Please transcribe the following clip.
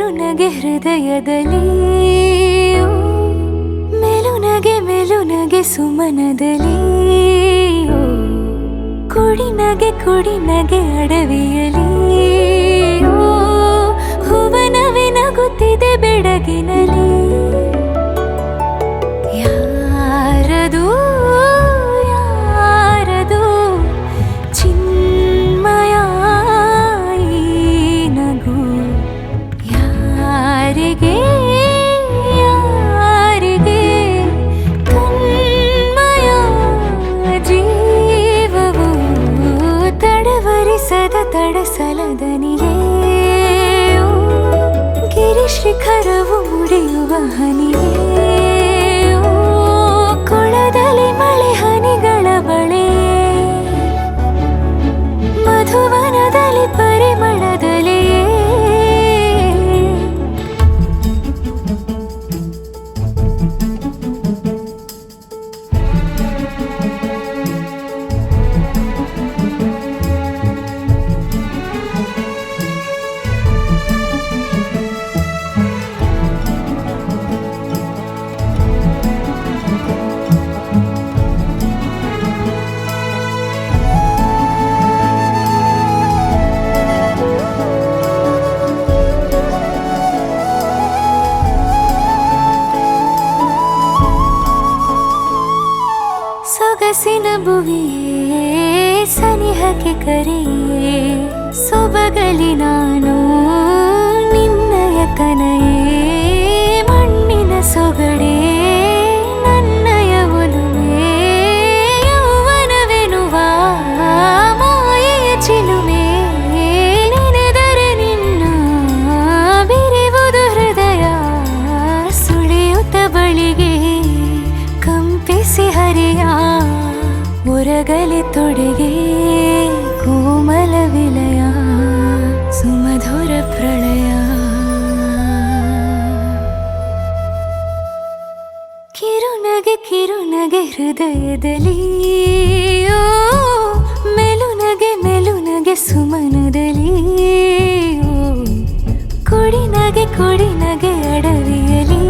ಕಿರುನಗೆ ಹೃದಯದಲ್ಲಿ ಮೆಲುನಗೆ ಸುಮನದಲ್ಲಿ ಕುಡಿನಗೆ ಅಡವಿಯಲಿ ಹೂವನವೇ ನಗುತ್ತಿದೆ ಬೆಡಗಿನಲ್ಲಿ ಯಾರದು ಚಿನ್ಮಯ ಈ ನಗು ಯಾರಿಗೆ ತನ್ಮಯ ಜೀವವು ತಡವರಿಸದ ತಡಸಲದನಿಗೆ ಗಿರಿಶಿಖರವು ಮುಡಿಯುವ ಹನಿಗೆ ಕೊಳದಲ್ಲಿ ಮಳೆ ಹನಿಗಳ ಬಳೆ ಮಧುವನದಲ್ಲಿ ಪರಿಮಳದಲ್ಲಿ ಸೊಗಸಿನ ಭುವಿಯೇ ಸನಿಹಕ್ಕೆ ಕರೆಯೇ ಸೊಬಗಲಿ ನಾನು ನಿನ್ನಯ ಕನೆಯೇ ಮಣ್ಣಿನ ಸೊಗಡೆ ನನ್ನಯ ಒಲುಮೆ ಯೌವನವೆನುವ ಮಾಯೆಯ ಚಿಲುಮೆ ನೆನೆದರೆ ನಿನ್ನ ಬಿರಿವುದು ಹೃದಯ ಸುಳಿಯುತ್ತ ಬಳಿಗೆ ಕಂಪಿಸಿ ಹರಿಯ ಒರಗಲಿ ತೊಡೆಗೆ ಕೋಮಲ ವಿಲಯ ಸುಮಧುರ ಪ್ರಳಯ ಕಿರುನಗೆ ಹೃದಯದಲ್ಲಿ ಮೆಲುನಗೆ ಸುಮನದಲ್ಲಿ ಕುಡಿನಗೆ ಅಡವಿಯಲಿ